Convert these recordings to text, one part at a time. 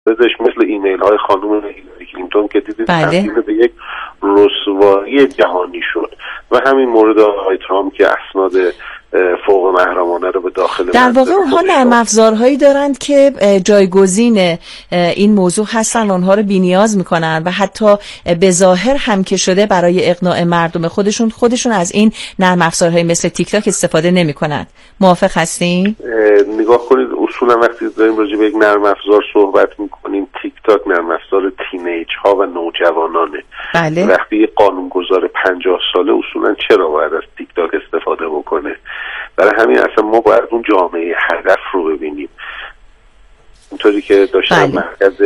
مثل ایمیل های خانم هیلاری کلینتون که دیدید تبدیل به یک رسوایی جهانی شد و همین مورد آقای ترامپ که اسناد فوق محرمانه رو به داخل در واقع اونها نرم افزارهایی دارند که جایگزین این موضوع هستن، اونها رو بی‌نیاز میکنن و حتی به ظاهر هم که شده برای اقناع مردم خودشون از این نرم افزارهای مثل تیک تاک استفاده نمیکنن. موافق هستین؟ نگاه کنید اصولا وقتی داریم راجع به یک نرم افزار صحبت میکنیم، تیک تاک نرم افزار تینیج ها و نوجوانانه. بله. وقتی یک قانونگذار 50 ساله اصولا چرا باید از تیک تاک استفاده بکنه؟ برای همین اصلا ما باید اون جامعه هدف رو ببینیم. اونطوری که داشتم مرکز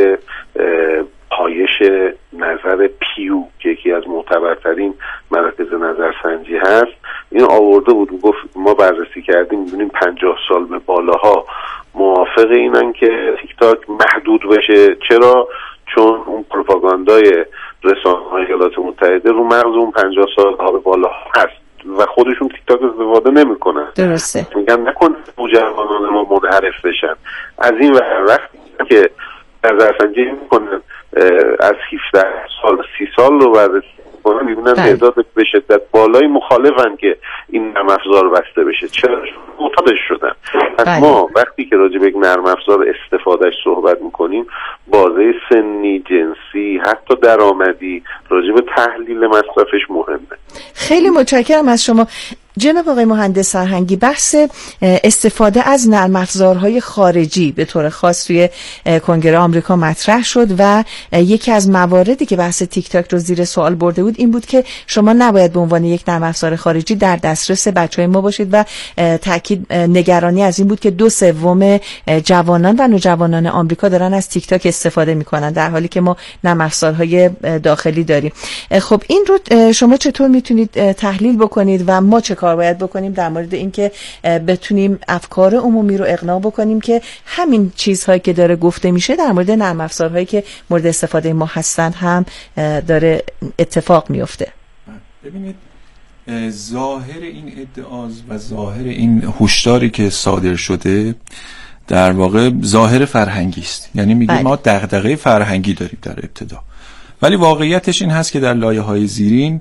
پایش نظر پیو که یکی از معتبرترین مراکز نظرسنجی هست، این آورده بود و گفت ما بررسی کردیم می‌بینیم 50 سال به بالاها موافق اینن که تیک تاک محدود بشه. چرا؟ چون اون پروپاگاندای رسانه‌های ایالات متحده رو مغز اون 50 سال ها به بالا هست و خودشون تیک تاک استفاده نمیکنن. درسته. میگن نکن نوجوانان ما منحرف بشن. از این وقتی که نظرسنجی میکنن از 17 سال 30 سال رو بررسی میکنن، میبینن تعداد به شدت بالایی مخالفن که این نرم افزار بسته بشه. چرا؟ معتادش شدن. پس ما وقتی که راجع به یک نرم افزار استفادهش صحبت میکنیم، بازه سنی، جنسی، حتی درآمدی راجع به تحلیل مصرفش مهمه. خیلی متشکرم از شما جناب آقای مهندس سرهنگی. بحث استفاده از نرم افزارهای خارجی به طور خاص توی کنگره آمریکا مطرح شد و یکی از مواردی که بحث تیک تاک رو زیر سوال برده بود این بود که شما نباید به عنوان یک نرم افزار خارجی در دسترس بچهای ما باشید و تاکید نگرانی از این بود که 2/3 جوانان و نوجوانان آمریکا دارن از تیک تاک استفاده میکنن در حالی که ما نرم افزارهای داخلی داریم. خب این رو شما چطور میتونید تحلیل بکنید و ما چه کار باید بکنیم در مورد اینکه بتونیم افکار عمومی رو اقناع بکنیم که همین چیزهایی که داره گفته میشه در مورد نرم افزارهایی که مورد استفاده ما هستن هم داره اتفاق میفته؟ ببینید ظاهر این ادعا و ظاهر این هشداری که صادر شده در واقع ظاهر فرهنگی است. یعنی میگه ما دغدغه فرهنگی داریم در ابتدا، ولی واقعیتش این هست که در لایه‌های زیرین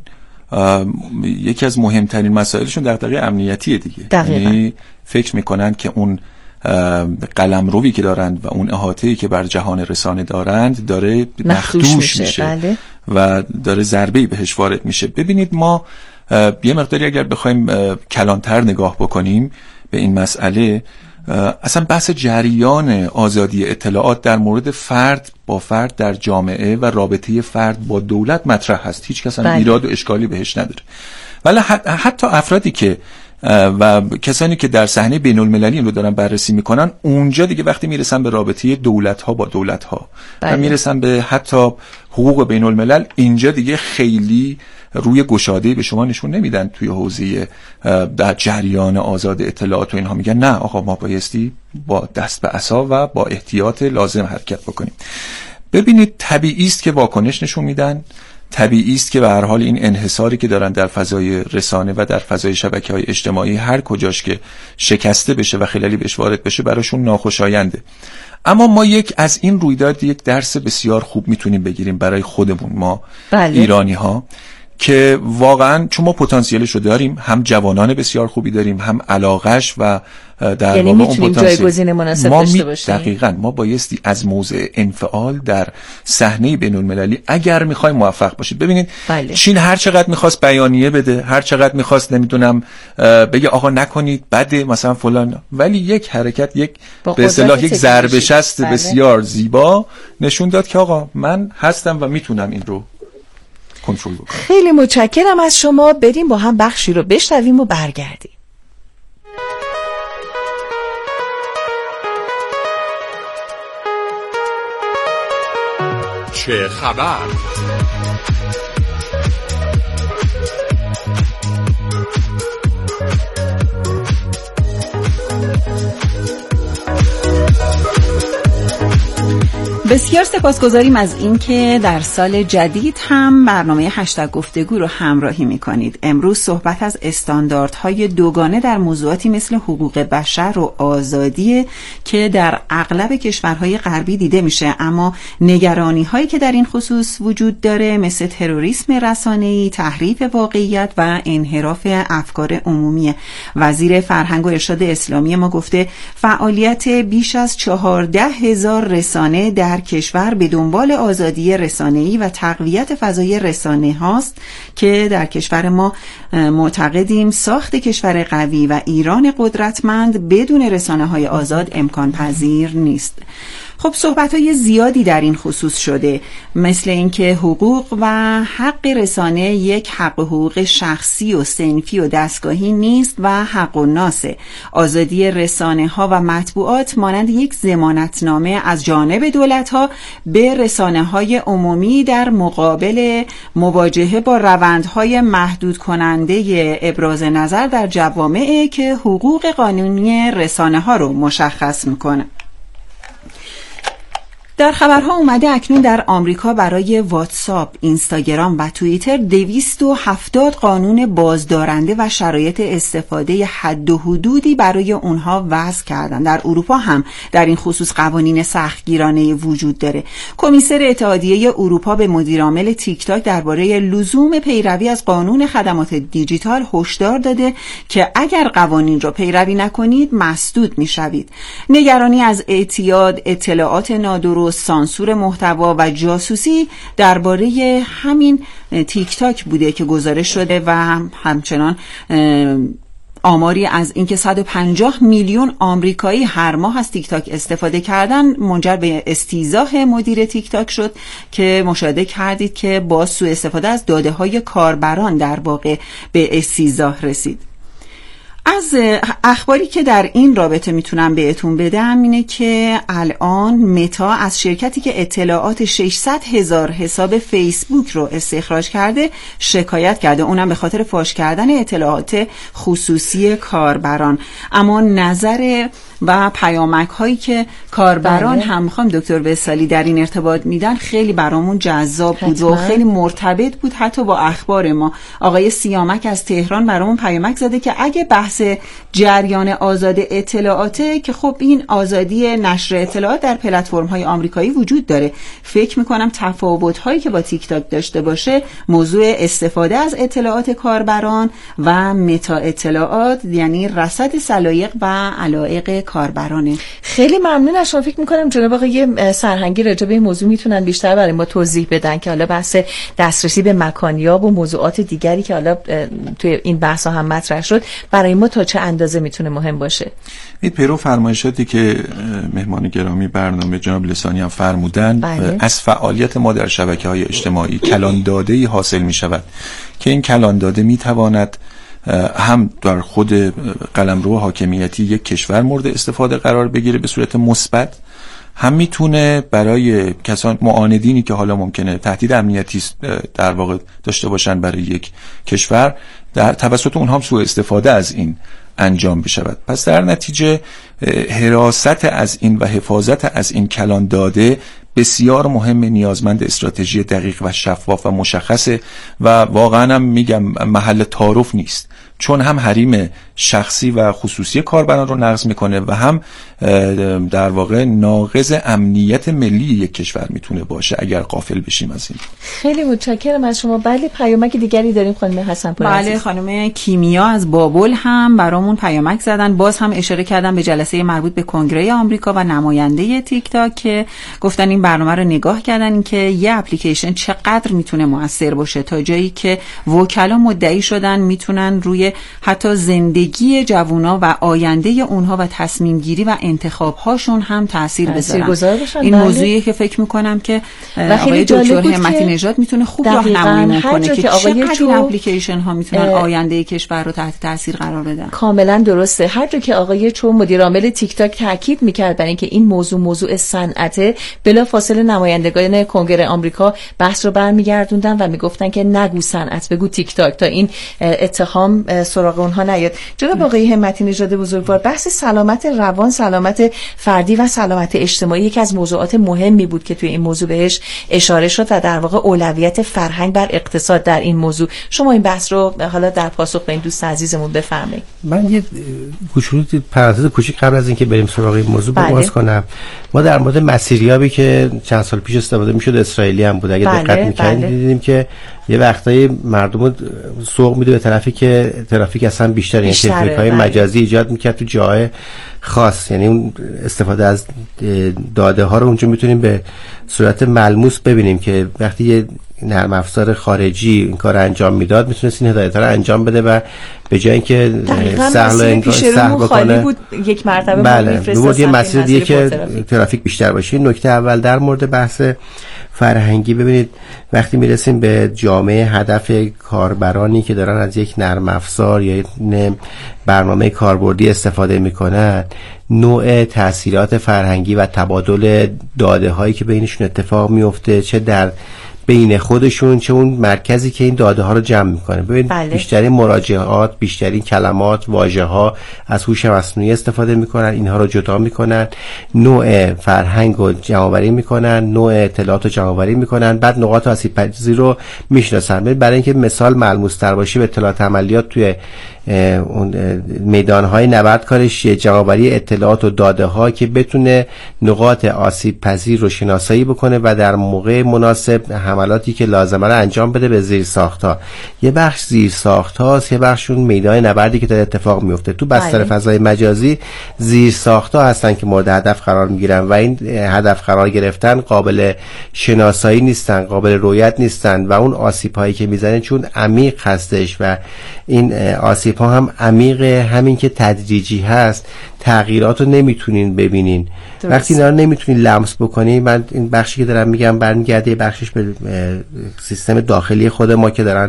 یکی از مهمترین مسائلشون دغدغه امنیتیه دیگه. یعنی فکر میکنن که اون قلمروی که دارند و اون احاطه‌ای که بر جهان رسانه دارند داره مخدوش میشه و داره ضربه‌ای بهش وارد میشه. ببینید ما یه مقداری اگر بخوایم کلانتر نگاه بکنیم به این مسئله، اصلا بحث جریان آزادی اطلاعات در مورد فرد با فرد در جامعه و رابطه فرد با دولت مطرح هست. هیچ کس هم ایراد و اشکالی بهش نداره. ولی حتی افرادی که و کسانی که در صحنه بین المللی رو دارن بررسی میکنن، اونجا دیگه وقتی میرسن به رابطه دولت ها با دولت ها و میرسن به حتی حقوق بین الملل، اینجا دیگه خیلی روی گشاده‌ای به شما نشون نمیدن توی حوزه در جریان آزاد اطلاعات و اینها. میگن نه آقا ما بایستی با دست به عصا و با احتیاط لازم حرکت بکنیم. ببینید طبیعی است که واکنش نشون میدن، طبیعی است که به هر حال این انحصاری که دارن در فضای رسانه و در فضای شبکه‌های اجتماعی هر کجاش که شکسته بشه و خلالی بهش وارد بشه براشون ناخوشاینده. اما ما از این رویداد یک درس بسیار خوب میتونیم بگیریم برای خودمون ما ایرانی ها، که واقعا چون ما پتانسیلش رو داریم، هم جوانان بسیار خوبی داریم، هم علاقش و در یعنی واقع میتونیم جایگزین مناسب داشته باشیم. دقیقاً ما بایستی از موضع انفعال در صحنه بین المللی اگر میخوایم موفق باشید. ببینید چین هر چقدر میخواست بیانیه بده، هر چقدر میخواست نمیدونم بگه آقا نکنید بده مثلا فلان، ولی یک حرکت، یک به اصطلاح یک ضربه شست بسیار زیبا نشون داد که آقا من هستم و میتونم این رو کنترل بکنم. خیلی متشکرم از شما. بریم با هم بخشی رو بشنویم و برگردیم. چه خبر؟ بسیار سپاسگزاریم از اینکه در سال جدید هم برنامه هشتگ گفتگو رو همراهی می‌کنید. امروز صحبت از استانداردهای دوگانه در موضوعاتی مثل حقوق بشر و آزادی که در اغلب کشورهای غربی دیده میشه، اما نگرانی‌هایی که در این خصوص وجود داره مثل تروریسم رسانه‌ای، تحریف واقعیت و انحراف افکار عمومی. وزیر فرهنگ و ارشاد اسلامی ما گفته فعالیت بیش از 14,000 رسانه در کشور به دنبال آزادی رسانه‌ای و تقویت فضای رسانه هاست که در کشور ما معتقدیم ساخت کشور قوی و ایران قدرتمند بدون رسانه‌های آزاد امکان پذیر نیست. خب صحبت‌های زیادی در این خصوص شده، مثل اینکه حقوق و حق رسانه یک حق و حقوق شخصی و صنفی و دستگاهی نیست و حق الناسه. آزادی رسانه‌ها و مطبوعات مانند یک ضمانتنامه از جانب دولت‌ها به رسانه‌های عمومی در مقابل مواجهه با روندهای محدود کننده ابراز نظر در جوامع که حقوق قانونی رسانه‌ها رو مشخص می‌کنه. در خبرها اومده اکنون در آمریکا برای واتساپ، اینستاگرام و توییتر 270 قانون بازدارنده و شرایط استفاده حد و حدودی برای اونها وضع کردن. در اروپا هم در این خصوص قوانین سختگیرانه وجود داره. کمیسر اتحادیه اروپا به مدیرعامل تیک تاک درباره لزوم پیروی از قانون خدمات دیجیتال هشدار داده که اگر قوانین را پیروی نکنید مسدود میشوید. نگرانی از اعتیاد، اطلاعات نادرست، سانسور محتوا و جاسوسی درباره همین تیک تاک بوده که گزارش شده و همچنان آماری از اینکه 150 میلیون آمریکایی هر ماه از تیک تاک استفاده کردن منجر به استیضاح مدیر تیک تاک شد که مشاهده کردید که با سوء استفاده از داده‌های کاربران در واقع به استیضاح رسید. از اخباری که در این رابطه میتونم بهتون بدم اینه که الان متا از شرکتی که اطلاعات 600,000 حساب فیسبوک رو استخراج کرده شکایت کرده، اونم به خاطر فاش کردن اطلاعات خصوصی کاربران. اما نظر و پیامک هایی که کاربران هم میخوام دکتر وصالی در این ارتباط میدن خیلی برامون جذاب بود و خیلی مرتبط بود حتی با اخبار ما. آقای سیامک از تهران برامون پیامک زده که اگه بحث جریان آزاد اطلاعاته که خب این آزادی نشر اطلاعات در پلتفرم های آمریکایی وجود داره، فکر میکنم تفاوت هایی که با تیک تاک داشته باشه موضوع استفاده از اطلاعات کاربران و متا اطلاعات، یعنی رصد سلایق و علایق کاربرانه. خیلی ممنون از شما. فکر میکنم جناب آقای سرهنگی راجع به این موضوع میتونن بیشتر برای ما توضیح بدن که حالا بحث دسترسی به مکانیاب و موضوعات دیگری که حالا توی این بحث هم مطرح شد برای ما تا چه اندازه میتونه مهم باشه. این پیرو فرمایشاتی که مهمان گرامی برنامه جناب لسانی هم فرمودن، از فعالیت ما در شبکه‌های اجتماعی کلان داده‌ای حاصل می‌شود که این کلان داده می‌تواند هم در خود قلمرو حاکمیتی یک کشور مورد استفاده قرار بگیره به صورت مثبت، هم میتونه برای کسان معاندینی که حالا ممکنه تهدید امنیتی در واقع داشته باشن برای یک کشور در توسط اونها هم سوء استفاده از این انجام بشود. پس در نتیجه حراست از این و حفاظت از این کلان داده بسیار مهم، نیازمند استراتژی دقیق و شفاف و مشخصه و واقعا هم میگم محل تعارف نیست، چون هم حریم شخصی و خصوصی کاربران رو نقض میکنه و هم در واقع ناقض امنیت ملی یک کشور میتونه باشه اگر غافل بشیم از این. خیلی متشکرم از شما. بله پیامک دیگری داریم خانم حسن‌پور. بله خانم کیمیا از بابل هم برامون پیامک زدن، باز هم اشاره کردن به جلسه مربوط به کنگره آمریکا و نماینده تیک تاک که گفتن این برنامه رو نگاه کردن که یه اپلیکیشن چقدر میتونه موثر باشه تا جایی که وکلا مدعی شدن میتونن روی حتی زندگی جوونا و آینده اونها و تصمیم گیری و انتخاب هاشون هم تاثیر بذارن. این موضوعی که فکر میکنم که آقای دکتر همتی نژاد میتونه خوب راهنمایی کنه که چقدر این اپلیکیشن ها میتونن آینده کشور رو تحت تاثیر قرار بدن. کاملا درسته. هر جا که آقای چو مدیر عامل تیک تاک تاکید میکرد برای اینکه این موضوع صنعته، بلافاصله نمایندگان کنگره آمریکا بحث رو برمیگردوندن و میگفتن که نگو صنعت، بگو تیک تاک، تا این اتهام سراغ اونها نیاد. جناب آقای همتی نژاد بزرگوار، بحث سلامت روان، سلامت فردی و سلامت اجتماعی یکی از موضوعات مهمی بود که توی این موضوع بهش اشاره شد و در واقع اولویت فرهنگ بر اقتصاد در این موضوع. شما این بحث رو حالا در پاسخ به این دوست عزیزمون بفرمایید. من یه پرانتز کوچیک قبل از اینکه بریم سراغ این موضوع باز کنم. ما در مورد مسیریابی که چند سال پیش استفاده میشد اسرائیلی هم بود، اگه دقت می‌کنید دیدیم که یه وقتایی مردم سوق میده به طرفی که ترافیک اصلا بیشتر، یعنی ترافیک‌های مجازی ایجاد میکرد تو جاهای خاص. یعنی اون استفاده از داده ها رو اونجا میتونیم به صورت ملموس ببینیم که وقتی یه نرم افزار خارجی این کار انجام میداد میتونست این هدایت‌ها رو انجام بده و به جای اینکه سهل بکنه بود یک مرتبه بود یه مسیر دیگه که ترافیک بیشتر باشه. نکته اول در مورد بحث فرهنگی، ببینید وقتی میرسیم به جامعه هدف کاربرانی که دارن از یک نرم افزار یا یک برنامه کاربردی استفاده میکنن، نوع تأثیرات فرهنگی و تبادل داده هایی که بینشون اتفاق میفته، چه در بین خودشون چه اون مرکزی که این داده ها رو جمع میکنه. ببین بیشترین مراجعات، بیشترین کلمات، واژه ها از هوش مصنوعی استفاده میکنن، اینها رو جدا میکنن، نوع فرهنگ رو جمع‌آوری میکنن، نوع اطلاعات رو جمع‌آوری میکنن، بعد نقاط آسیب پذیر رو میشناسن. برای اینکه مثال ملموس تر باشه، به اطلاعات عملیات توی اون میدانهای نبرد کارش جمع‌آوری اطلاعات و داده ها که بتونه نقاط آسیب پذیر رو شناسایی بکنه و در موقع مناسب حملاتی که لازمه رو انجام بده به زیر ساخت‌ها. یه بخش زیر ساخت‌هاست، یه بخش اون میدان نبردی که داره اتفاق میفته. تو بستر فضای مجازی زیر ساخت‌ها هستن که مورد هدف قرار میگیرن و این هدف قرار گرفتن قابل شناسایی نیستن، قابل رؤیت نیستن و اون آسیب‌هایی که میزنه چون عمیق هستش و این آسیب ها هم عمیق، همین که تدریجی هست، تغییرات رو نمیتونین ببینین. وقتی اینا رو نمیتونین لمس بکنین، من این بخشی که دارم میگم برمیگرده بخشش به سیستم داخلی خود ما که دارن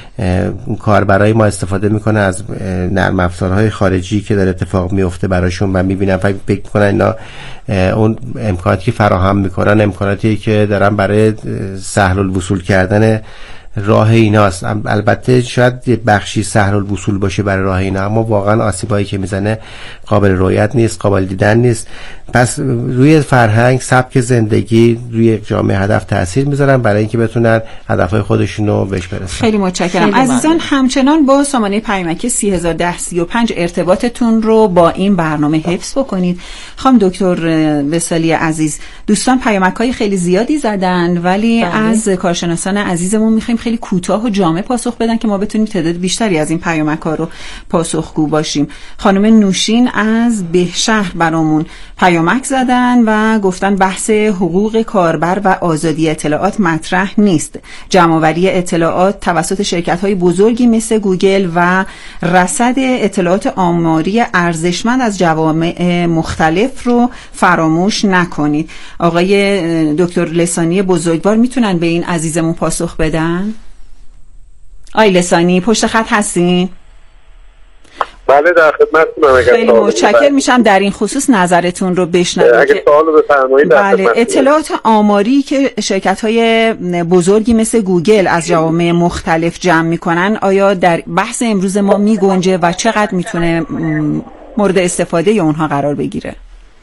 کاربرای ما استفاده میکنه از نرم افزارهای خارجی که داره اتفاق میفته براشون و میبینن فکر میکنن اینا اون امکاناتی که فراهم میکنن امکاناتی که دارن برای سهل الوصول کردن راه ایناست. البته شاید بخشی سهل الوصول باشه برای راه اینا، اما واقعا آسیبایی که میزنه قابل رؤیت نیست، قابل دیدن نیست. پس روی فرهنگ، سبک زندگی، روی جامعه هدف تاثیر میذارن برای اینکه بتونن هدفهای خودشون رو بهش برسن. خیلی متشکرم. عزیزان همچنان با سامانه پیامکی 301035 ارتباطتون رو با این برنامه حفظ بکنید. خانم دکتر وصالی عزیز، دوستان پیامک‌های خیلی زیادی زدن ولی از کارشناسان عزیزمون میخوایم خیلی کوتاه و جامع پاسخ بدن که ما بتونیم تعداد بیشتری از این پیامک‌ها رو پاسخگو باشیم. خانم نوشین از بهشهر برامون پیامک زدن و گفتن بحث حقوق کاربر و آزادی اطلاعات مطرح نیست. جمع‌آوری اطلاعات توسط شرکت‌های بزرگی مثل گوگل و رصد اطلاعات آماری ارزشمند از جوامع مختلف رو فراموش نکنید. آقای دکتر لسانی بزرگوار میتونن به این عزیزمون پاسخ بدن؟ آقای لسانی پشت خط هستین؟ بله در خدمتتونم. خیلی متشکر میشم در این خصوص نظرتون رو بشنویم. اگه سوالو بفرمایید. بله، اطلاعات آماری که شرکت‌های بزرگی مثل گوگل از جوامع مختلف جمع میکنن آیا در بحث امروز ما میگنجه و چقدر میتونه مورد استفاده اونها قرار بگیره؟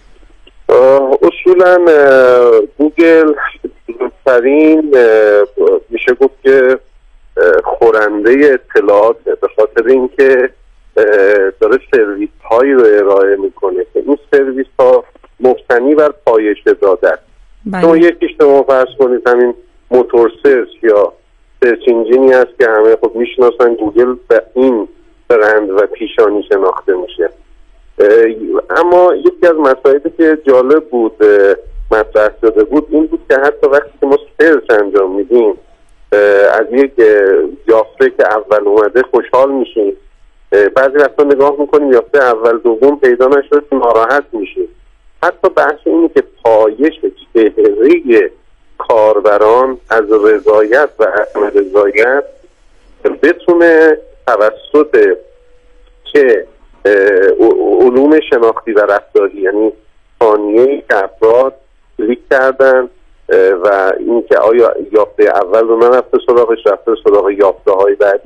اصولا گوگل بزرگترین میشه گفت که خورنده اطلاعات به خاطر اینکه داره سرویس هایی رو ارائه میکنه که این سرویس ها مبتنی بر پایش داده است. شما یکیش شما فرض کنید همین موتور سرچ یا سرچ انجینی هست که همه خب میشناسن، گوگل به این برند و پیشانی شناخته میشه. اما یکی از مسائلی که جالب بود مطرح شده بود این بود که حتی وقتی که ما سرچ انجام میدیم از یک یافته که اول اومده خوشحال میشیم، بعضی وقتا نگاه میکنیم یافته اول دوم پیدا نشد ناراحت میشیم. حتی بحث اینه که پایش چهره کاربران از رضایت و عدم رضایت بتونه توسط که علوم شناختی و رفتاری، یعنی ثانیه‌ای که افراد کلیک کردن و اینکه آیا یافته اول رو نرفته سراغش، رفته سراغ یافته های بعدی،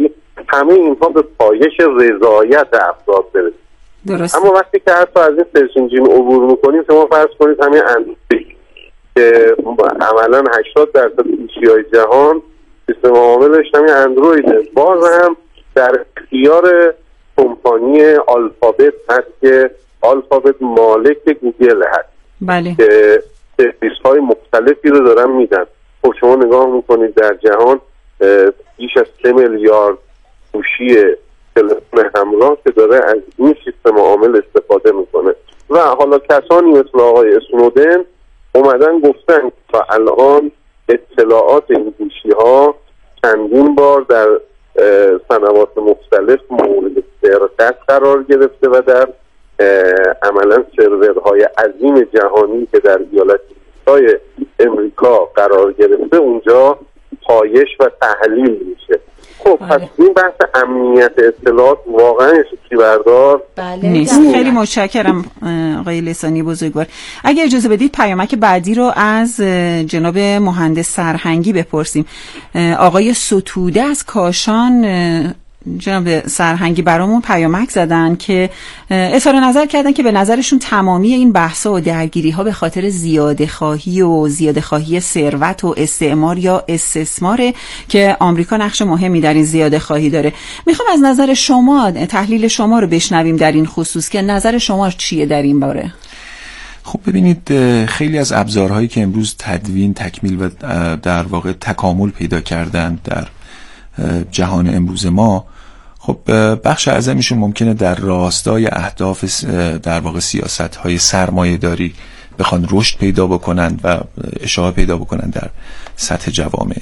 همه اینها به پایش رضایت افراد برسید. درست. اما وقتی که حتی از این سرچ انجین عبور میکنیم، شما فرض کنید همین اندروید که عملا 80% گوشی‌های جهان سیستم عاملش همین اندرویده، باز هم در اختیار کمپانی آلفابت هست که آلفابت مالک گوگل هست. بله. که سرویس‌های مختلفی رو دارن میدن. خب شما نگاه میکنید در جهان بیش از 3 میلیارد گوشی تلفن همراه که داره از این سیستم عامل استفاده میکنه و حالا کسانی مثل آقای اسنودن اومدن گفتن تا الان اطلاعات این گوشی‌ها چندین بار در سنوات مختلف مورد سرقت قرار گرفته و در عملا سرورهای عظیم جهانی که در ایالات امریکا قرار گرفته اونجا پایش و تحلیل میشه. خب پس این بحث امنیت اطلاعات واقعا شکی بردار نیست. خیلی متشکرم آقای لسانی بزرگوار. اگه اجازه بدید پیامک بعدی رو از جناب مهندس سرهنگی بپرسیم. آقای ستوده از کاشان جناب سرهنگی برامون پیامک زدن که اظهار نظر کردن که به نظرشون تمامی این بحثا و درگیری‌ها به خاطر زیاده خواهی ثروت و استعمار یا استثماره که آمریکا نقش مهمی در این زیاده خواهی داره. میخوام از نظر شما تحلیل شما رو بشنویم در این خصوص که نظر شما چیه در این باره؟ خب ببینید، خیلی از ابزارهایی که امروز تدوین، تکمیل و در واقع تکامل پیدا کردن در جهان امروز ما، خب بخش اعظمشون ممکنه در راستای اهداف در واقع سیاست‌های سرمایه‌داری بخوان رشد پیدا بکنن و اشاعه پیدا بکنن در سطح جوامع.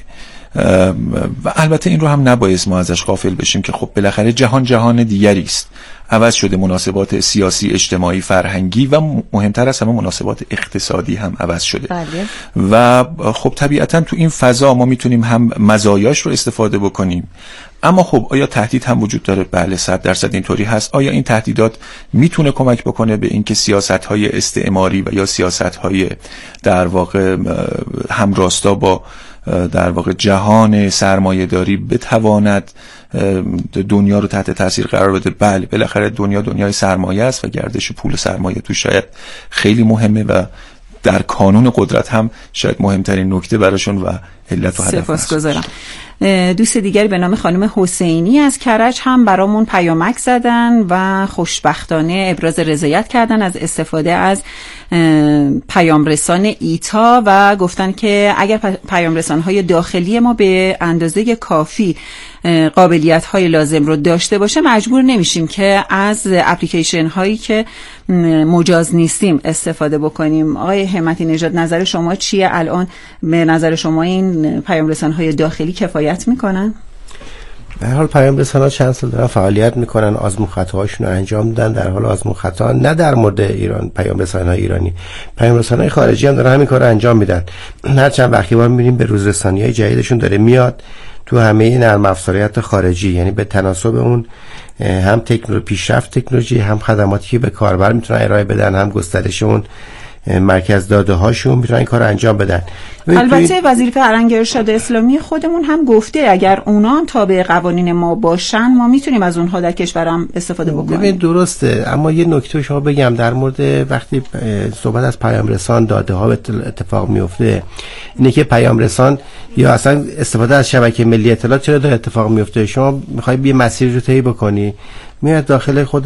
و البته این رو هم نباید ما ازش غافل بشیم که خب بالاخره جهان دیگری است، عوض شده، مناسبات سیاسی، اجتماعی، فرهنگی و مهمتر از همه مناسبات اقتصادی هم عوض شده. بله. و خب طبیعتا تو این فضا ما میتونیم هم مزایاش رو استفاده بکنیم، اما خب آیا تهدید هم وجود داره؟ بله 100% اینطوری هست. آیا این تهدیدات میتونه کمک بکنه به اینکه سیاست‌های استعماری و یا سیاست‌های در واقع همراستا با در واقع جهان سرمایه‌داری بتواند دنیا رو تحت تاثیر قرار بده؟ بله، بالاخره دنیای سرمایه است و گردش پول سرمایه تو شاید خیلی مهمه و در کانون قدرت هم شاید مهمترین نکته براشون و علت و هدف است. سپاسگزارم. دوست دیگری به نام خانم حسینی از کرج هم برامون پیامک زدن و خوشبختانه ابراز رضایت کردن از استفاده از پیام رسان ایتا و گفتن که اگر پیام رسان‌های داخلی ما به اندازه کافی قابلیت های لازم رو داشته باشه، مجبور نمیشیم که از اپلیکیشن هایی که مجاز نیستیم استفاده بکنیم. آقای همتی نژاد، نظر شما چیه؟ الان به نظر شما این پیام رسان های داخلی کفایت میکنن؟ به هر حال پیام رسان‌ها چند سال دارن فعالیت میکنن، آزمون خطاهاشون رو انجام میدن. در حال آزمون خطا نه در مورد ایران، پیام رسان‌های ایرانی، پیام رسان‌های خارجی هم دارن همین کارو انجام میدن. هر چند وقتی بار میبینیم به روز رسانی‌های جدیدشون داره میاد تو همه نرم افزاریات خارجی، یعنی به تناسب اون هم پیشرفت تکنولوژی، هم خدماتی که به کاربر میتونن ارائه بدن، هم گسترش اون مرکز داده هاشون میتونن این کار انجام بدن. البته وزیر فرهنگ ارشاد اسلامی خودمون هم گفته اگر اونا تابع قوانین ما باشن ما میتونیم از اونها در کشورم استفاده بکنیم. ببین درسته، اما یه نکته شما بگم در مورد وقتی صحبت از پیام رسان داده ها اتفاق میفته، اینه که پیام رسان یا اصلا استفاده از شبکه ملی اطلاعات چرا داره اتفاق میفته؟ شما میخوای یه مسیری رو طی بکنی، میاد داخل خود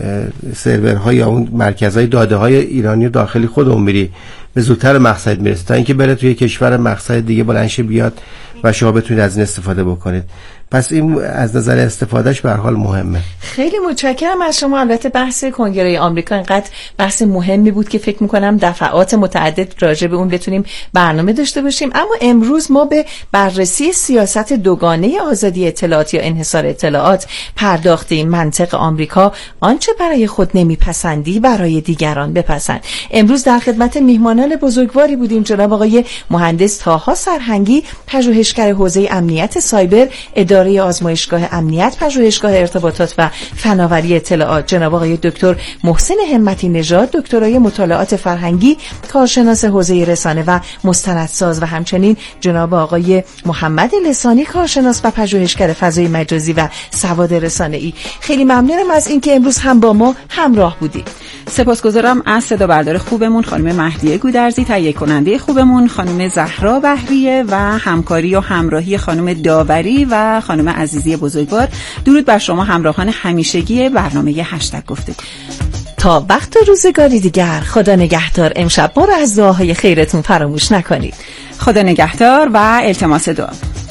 سرورها یا اون مرکزهای داده های ایرانی رو داخلی خودمون میری، به زودتر مقصد میرسید تا اینکه بره توی کشور مقصد دیگه بلندش بیاد و شما بتونید از این استفاده بکنید. پس این از نظر استفادهش به هر حال مهمه. خیلی متشکرم از شما. البته بحث کنگره آمریکا اینقدر بحث مهمی بود که فکر میکنم دفعات متعدد راجع به اون بتونیم برنامه داشته باشیم، اما امروز ما به بررسی سیاست دوگانه آزادی اطلاعات یا انحصار اطلاعات پرداختیم. منطق آمریکا آنچه برای خود نمیپسندی برای دیگران بپسند. امروز در خدمت میهمانان بزرگواری بودیم، جناب آقای مهندس طاها سرهنگی، پژوهشگر پژوهشگر حوزه امنیت سایبر، اداره آزمایشگاه امنیت، پژوهشگاه ارتباطات و فناوری اطلاعات، جناب آقای دکتر محسن همتی نژاد، دکترای مطالعات فرهنگی، کارشناس حوزه رسانه و مستندساز، و همچنین جناب آقای محمد لسانی، کارشناس و پژوهشگر فضای مجازی و سواد رسانه‌ای. خیلی ممنونم از اینکه امروز هم با ما همراه بودید. سپاسگزارم از صدا بردار خوبمون خانم مهدیه گودرزی، تهیه کننده خوبمون خانم زهرا بهریه و همکاری و همراهی خانم داوری و خانم عزیزی بزرگوار. درود بر شما همراهان همیشگی برنامه هشتگ گفتگو. تا وقت و روزگاری دیگر، خدا نگهدار. امشب ما رو از دعاهای خیرتون فراموش نکنید. خدا نگهدار و التماس دعا.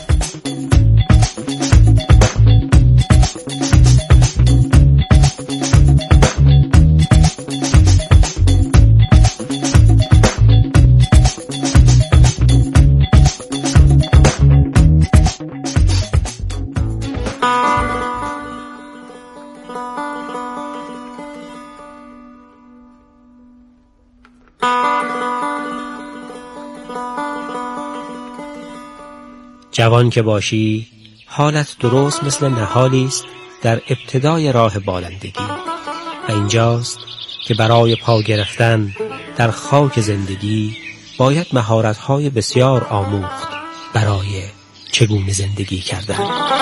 جوان که باشی حالت درست مثل نهالی است در ابتدای راه بالندگی و اینجاست که برای پا گرفتن در خاک زندگی باید مهارت‌های بسیار آموخت برای چگونه زندگی کردن.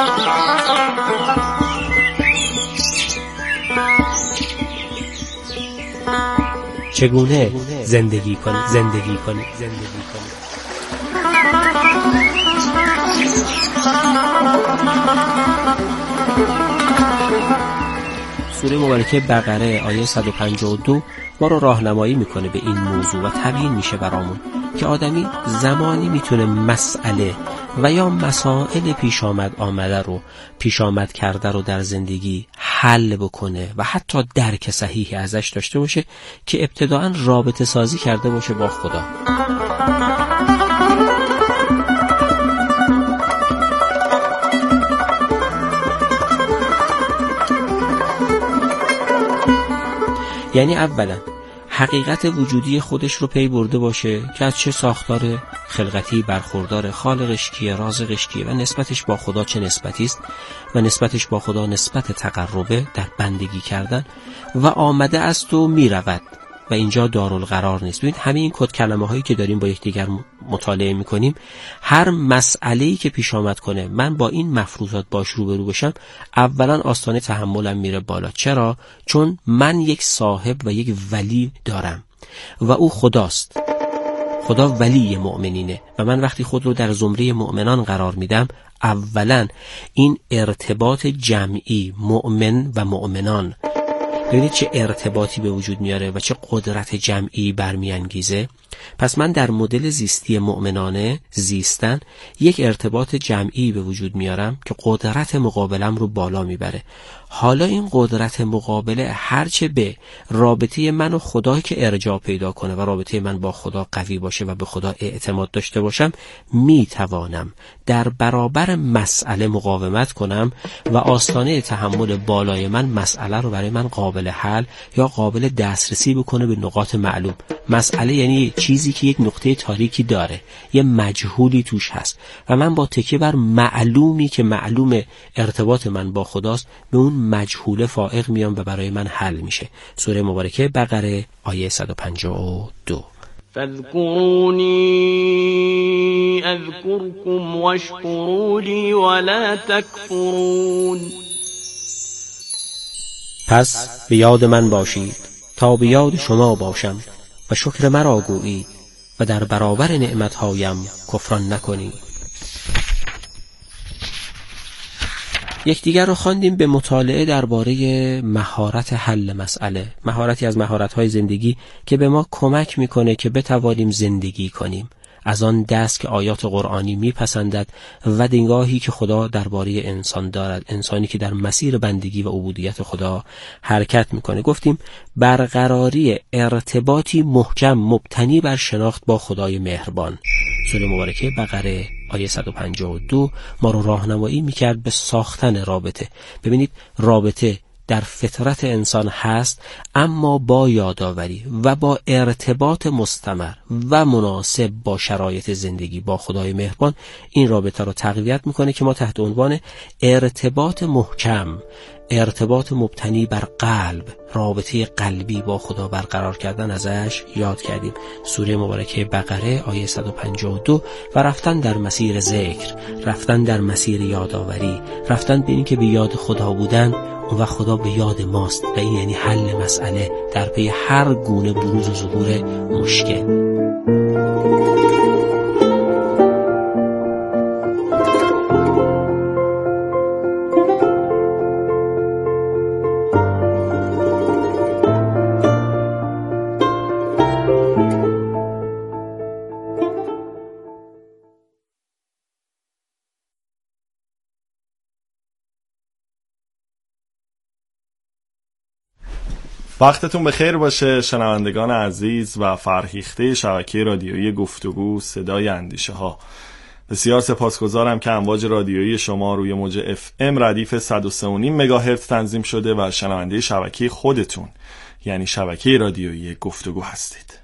چگونه زندگی کنی. سوره مبارکه بقره آیه 152 ما رو راهنمایی میکنه به این موضوع و تبیین میشه برامون که آدمی زمانی میتونه مسئله و یا مسائل پیش آمد کرده رو در زندگی حل بکنه و حتی درک صحیحی ازش داشته باشه که ابتداً رابطه سازی کرده باشه با خدا. یعنی اولا حقیقت وجودی خودش رو پی برده باشه که از چه ساختار خلقتی برخوردار، خالقش کیه، رازقش کیه و نسبتش با خدا چه نسبتی است و نسبتش با خدا نسبت تقربه در بندگی کردن و آمده است و میرود و اینجا دارالقرار نیست. ببین همین این کد کلمه هایی که داریم با یکدیگر مطالعه میکنیم، هر مسئله‌ای که پیش آمد کنه من با این مفروضات باش روبرو بشم، اولا آستانه تحملم میره بالا. چرا؟ چون من یک صاحب و یک ولی دارم و او خداست. خدا ولی مؤمنینه و من وقتی خود رو در زمره مؤمنان قرار میدم، اولا این ارتباط جمعی مؤمن و مؤمنان، ببینید چه ارتباطی به وجود میاره و چه قدرت جمعی برمیانگیزه. پس من در مدل زیستی مؤمنانه زیستن یک ارتباط جمعی به وجود میارم که قدرت مقابلم رو بالا میبره. حالا این قدرت مقابله هرچه به رابطه من و خدا که ارجاع پیدا کنه و رابطه من با خدا قوی باشه و به خدا اعتماد داشته باشم، میتوانم در برابر مسئله مقاومت کنم و آستانه تحمل بالای من مسئله رو برای من قابل حل یا قابل دسترسی بکنه به نقاط معلوم. مسئله یعنی چیزی که یک نقطه تاریکی داره، یه مجهولی توش هست و من با تکیه بر معلومی که معلوم ارتباط من با خداست به اون مجهول فائق میام و برای من حل میشه. سوره مبارکه بقره آیه 152. فاذكروني اذكركم واشكروا لي ولا تكفرون. پس به یاد من باشید تا به یاد شما باشم و شکر مرا گویید و در برابر نعمتهایم کفران نکنید. یکدیگر رو خواندیم به مطالعه درباره مهارت حل مسئله، مهارتی از مهارت‌های زندگی که به ما کمک میکنه که بتوانیم زندگی کنیم، از آن دست که آیات قرآنی میپسندد و نگاهی که خدا درباره انسان دارد، انسانی که در مسیر بندگی و عبودیت خدا حرکت میکنه. گفتیم برقراری ارتباطی محکم مبتنی بر شناخت با خدای مهربان. سوره مبارکه بقره آیه 152 ما رو راهنمایی میکرد به ساختن رابطه. ببینید رابطه در فطرت انسان هست، اما با یادآوری و با ارتباط مستمر و مناسب با شرایط زندگی با خدای مهربان این رابطه را تقویت میکنه که ما تحت عنوان ارتباط محکم، ارتباط مبتنی بر قلب، رابطه قلبی با خدا برقرار کردن ازش یاد کردیم. سوره مبارکه بقره آیه 152 و رفتن در مسیر ذکر، رفتن در مسیر یادآوری، رفتن به این که به یاد خدا بودن، اون وقت خدا به یاد ماست و این یعنی حل مسئله در پی هر گونه بروز و ظهور مشکل. وقتتون بخیر باشه شنوندگان عزیز و فرهیخته شبکه رادیویی گفتگو صدای اندیشه ها. بسیار سپاسگزارم که امواج رادیویی شما روی موج FM ردیف 103.5 مگاهرتز تنظیم شده و شنونده شبکه خودتون یعنی شبکه رادیویی گفتگو هستید.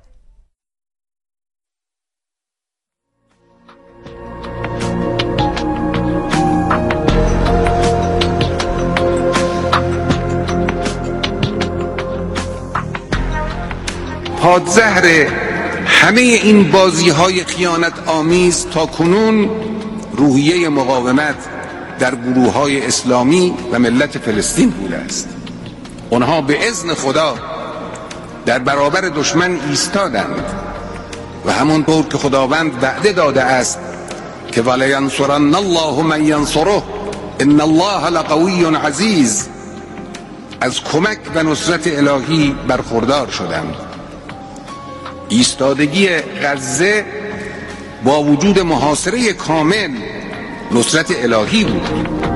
پادزهر همه این بازی‌های خیانت آمیز تا کنون روحیه مقاومت در گروه‌های اسلامی و ملت فلسطین بوده است. آنها به اذن خدا در برابر دشمن ایستادند و همونطور که خداوند وعده داده است که ولینصرن الله من ینصره ان الله لقوی عزیز، از کمک و نصرت الهی برخوردار شدند. ایستادگی غزه با وجود محاصره کامل نصرت الهی بود.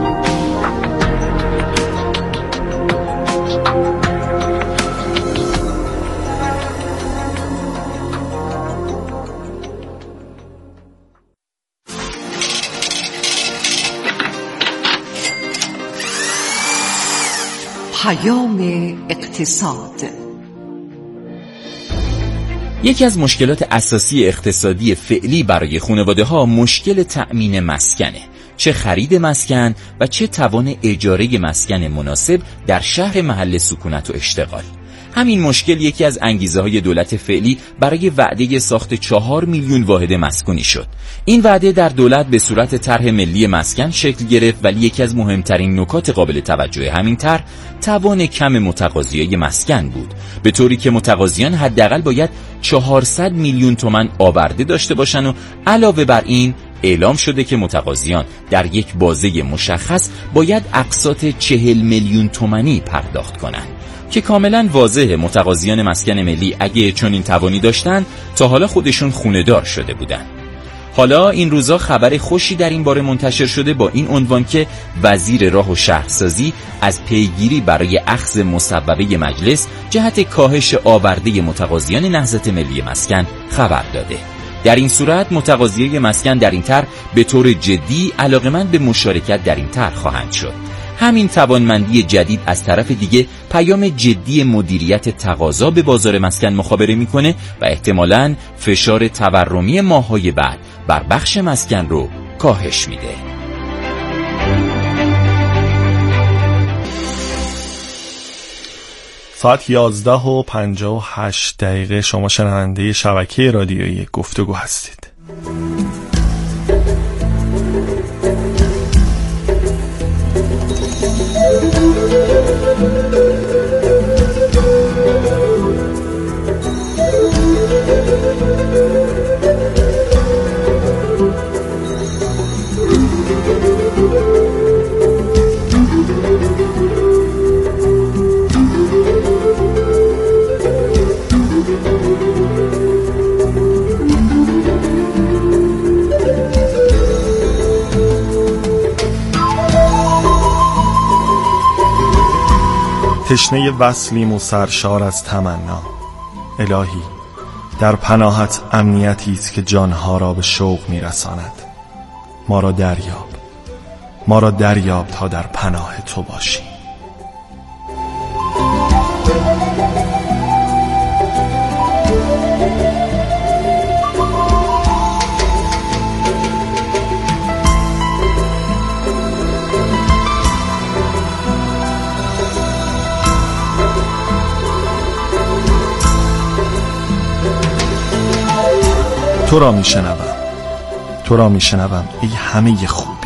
پیام اقتصاد. یکی از مشکلات اساسی اقتصادی فعلی برای خانواده‌ها مشکل تأمین مسکنه، چه خرید مسکن و چه توان اجاره مسکن مناسب در شهر محل سکونت و اشتغال. همین مشکل یکی از انگیزه‌های دولت فعلی برای وعده ساخت 4 میلیون واحد مسکونی شد. این وعده در دولت به صورت طرح ملی مسکن شکل گرفت، ولی یکی از مهمترین نکات قابل توجه همین طرح توان کم متقاضیای مسکن بود، به طوری که متقاضیان حداقل باید 400 میلیون تومان آورده داشته باشن و علاوه بر این اعلام شده که متقاضیان در یک بازه مشخص باید اقساط 40 میلیون تومانی پرداخت کنند که کاملا واضحه متقاضیان مسکن ملی اگه چنین توانی داشتن تا حالا خودشون خونه‌دار شده بودن. حالا این روزا خبر خوشی در این باره منتشر شده با این عنوان که وزیر راه و شهرسازی از پیگیری برای اخذ مصوبه مجلس جهت کاهش آورده متقاضیان نهضت ملی مسکن خبر داده. در این صورت متقاضیان مسکن در این طرح به طور جدی علاقمند به مشارکت در این طرح خواهند شد. همین توانمندی جدید از طرف دیگه پیام جدی مدیریت تقاضا به بازار مسکن مخابره میکنه و احتمالاً فشار تورمی ماه‌های بعد بر بخش مسکن رو کاهش میده. ساعت 11:58 شما شنونده شبکه رادیویی گفتگو هستید. تشنه وصلیم و سرشار از تمنا. الهی در پناهت امنیتی است که جانها را به شوق میرساند. ما را دریاب تا در پناه تو باشیم. تو را میشنوم، تو را میشنوم ای همه خوبی،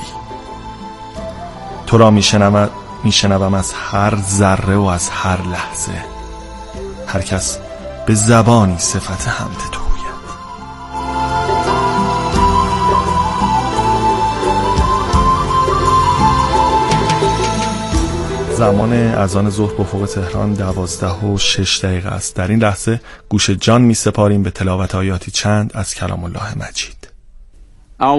تو را میشنوم از هر ذره و از هر لحظه. هر کس به زبانی صفت حمد تو گوید. زمان اذان ظهر به افق تهران 12:06 است. در این لحظه گوش جان می سپاریم به تلاوت آیاتی چند از کلام الله مجید.